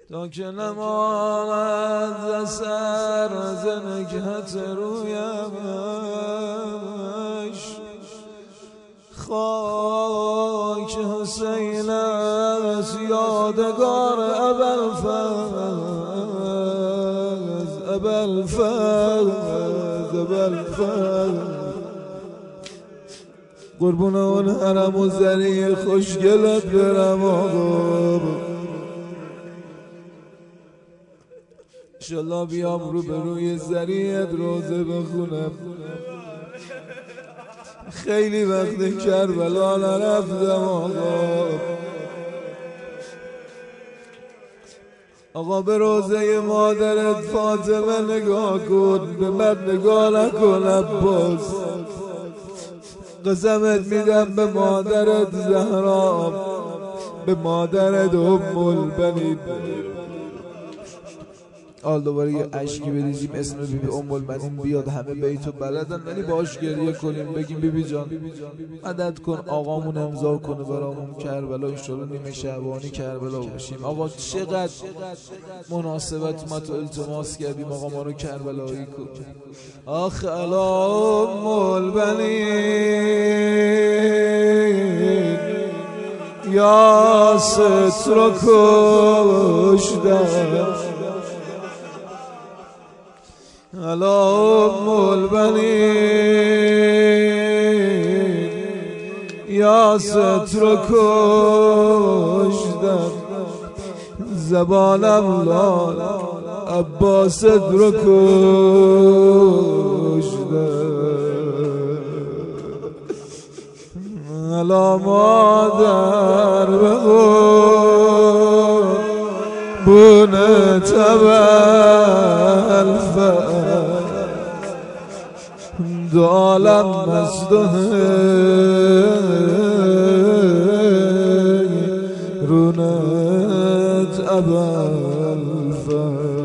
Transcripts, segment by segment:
تا که نماند اثر ز نکهت رویش، خاک حسین است یادگار ابوالفضل قربون اون حرم و زری خوشگلت برم آقا. انشالله بیام رو به روی زریت روزه بخونم. خیلی وقت کربلا نرفتم آقا به روزه مادرت فاطمه نگاه کن، به من نگاه نکن عباس. قسمت میدم به مادرت زهرا، به مادرت ام البنین. دوباره یه اشکی بریزیم اسم بیبی ام البنین بیاد، همه بیتو بلدن ولی باش گریه کنیم، بگیم بیبی جان مدد کن آقامون امضا کنه برامون کربلا، انشالله نیمه شعبانی کربلا باشیم. آقا چقدر مناسبت اومد و التماس کردیم آقا ما رو کربلایی کن. آخ الا ام البنین یا ستر کشتن، الا ام البنین یا ستر کشتن، زبانم لال عباس رو کشتن. الا مادر بقربون تبالفت دو عالم مزده رونت ابوالفضل.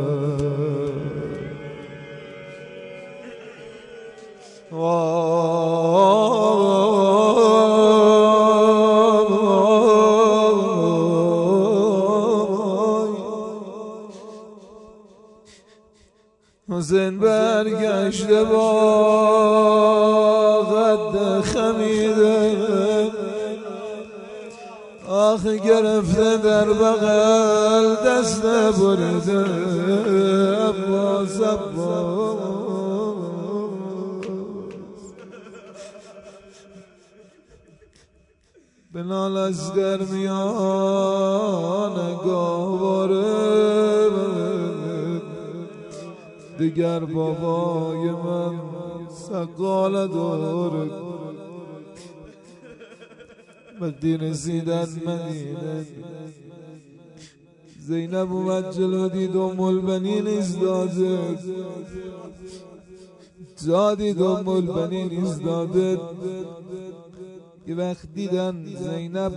حسین برگشته با قد خمیده، آخه گرفته در بغل دست بریده. عباس بنال از در میان گاهواره، دیگر بابای من سقال داره. وقتی رسیدن مدینه زینب اومد جلو دید ام البنین ایستاده، دید ام البنین ایستاده. یه وقت دیدن زینب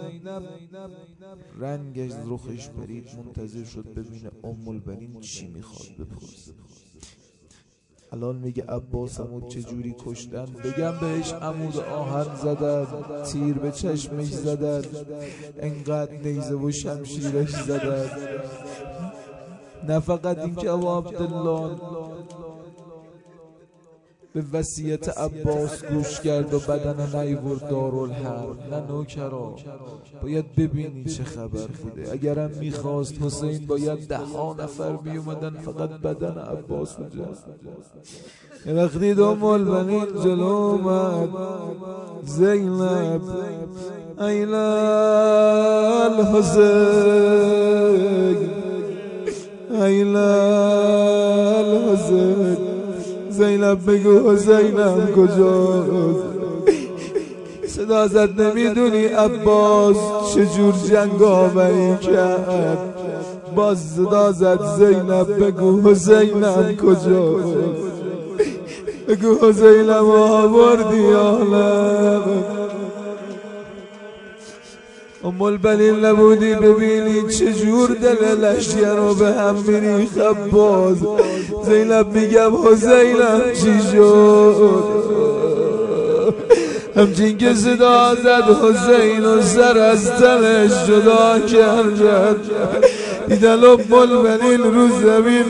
رنگش رخش پرید، منتظر شد ببینه ام البنین چی میخواد بپرسه. الان میگه عباس عمود چجوری کشتن، بگم بهش عمود آهن زدن، تیر به چشمش زدن، انقدر نیزه و شمشیرش زدن. نه فقط این که ابو عبدالله به وصیت عباس گوش کرد و بدن نیورد دارالحرب، نه نوکرا باید ببینی چه خبر بوده. اگرم میخواست حسین باید 10 نفر میومدن فقط بدن عباس رو جمع. یه وقتی ام البنین جلو اومد، زینب این الحسین این الحسین، زینب بگو حسینم کجاست؟ صدا زد نمیدونی عباس چجور جنگاوری کرد. باز صدا زد زینب بگو حسینم کجاست؟ بگو حسینم آوردی عالم. ام البنین نبودی ببینی چجور دل لشگر رو به هم میریخت عباس. زینب میگم حسینم چی شد؟ همچین که صدا زد حسین و سر از تنش جدا کرد. دیدن الملبنین رو زمین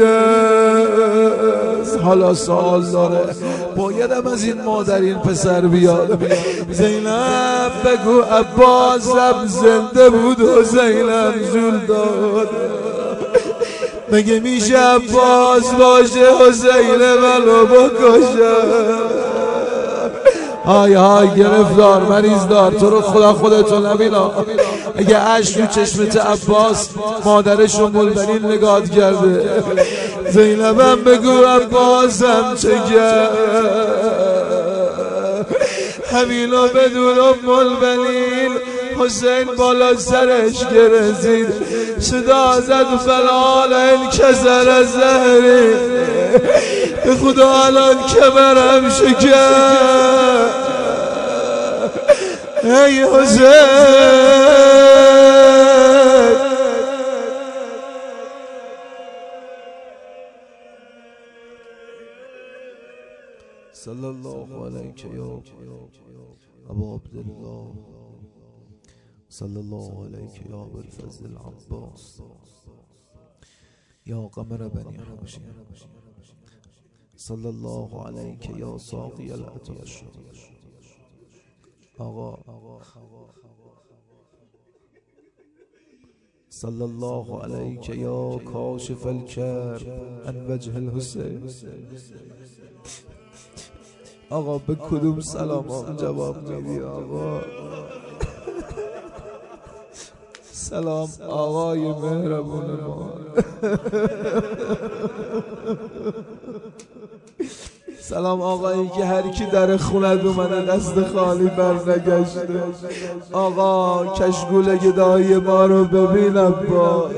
نشست. حالا سوال داره بایدم از این مادر این پسر بیاد. زینب بگو عباسم زنده بود حسینم جون داد. مگه میشه عباس باشه حسین منو بکشه؟ های های گرفتار مریض دار تو رو خدا خودتو نبینا. اگه اشک رو چشمت عباس مادرش رو ملبنین نگاه کرده. زینبم بگو عباسم چه کرد؟ همینو بدون ملبنین حسین بالا سرش گرزید صدا زد فلال این کسر زهری. به خدا الان کمرم شکر. ای حسین صلی الله علیک یا ابا عبدالله صلی الله علیک یا ابوالفضل العباس یا قمر بنی حبشی صلی الله علیک یا ساقی العطش. آقا صلی الله علیک یا کاشف الکرب عن وجه الحسین. آقا به کدوم سلام جواب میدی آقا؟ سلام آقای مهربون ما. سلام آقایی که هر کی در خونت اومده دست خالی بر نگشته. آقا کشگول گدایی ما رو ببینم با.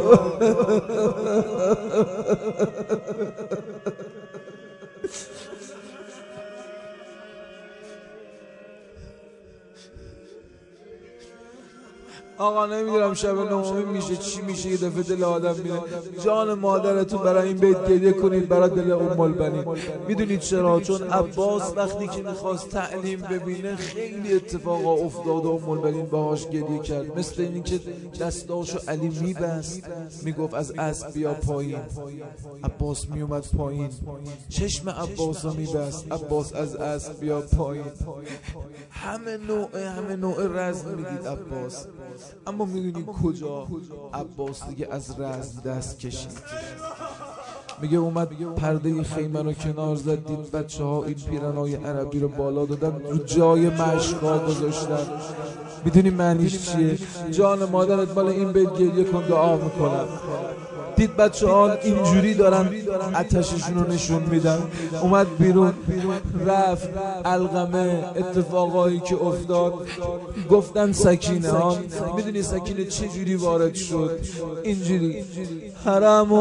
آقا نمیدونم شب نهمی میشه چی میشه، یه دفعه دل آدم میره. جان مادرتون برای این بیت گریه کنید، برای دل البنین. میدونید چرا؟ چون عباس وقتی که میخواست تعلیم ببینه خیلی اتفاقا افتاد و البنین باهاش گریه کرد. مثل اینی که دستاشو علی میبست میگفت از اسب بیا پایین، عباس میومد پایین. چشم عباس رو میبست، عباس از اسب بیا پایین. همه نوع رزم میدید عباس. اما میدونی کجا عباس دیگه از رزم دست کشید؟ میگه اومد پرده خیمه رو کنار زد، دید بچه ها این پیرنای عربی رو بالا دادن رو جای مشقا گذاشتن. میدونی معنیش چیه؟ جان مادرت بالا این بیت گریه کن دعا میکنم. دید بچه ها اینجوری دارن آتششون رو نشون میدن، اومد بیرون رفت علقمه اتفاقایی که افتاد. گفتن سکینه ها. میدونی سکینه چه جوری وارد شد؟ اینجوری حرم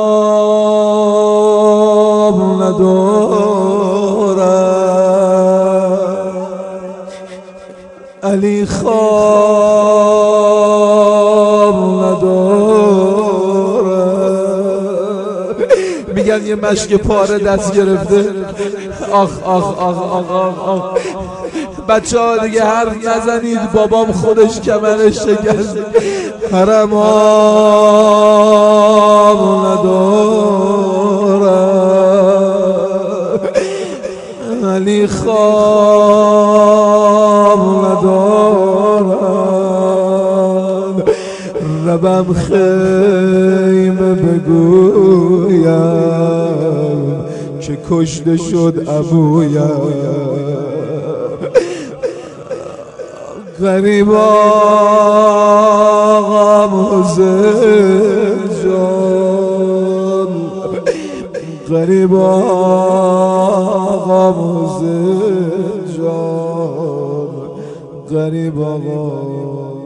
آب نداره علی خواب نداره. میگن یه مشک پاره دست گرفته. آخ آخ آخ آخ آخ آخ. بچه ها دیگه حرف نزنید، بابام خودش کمرش شکست. حرم آب نداره علی خواب ندارم. ربم خیمه بگویم که کشته شد ابویم. غریب آقام حسین جان، غریب آقام حسین جان، غریب آقا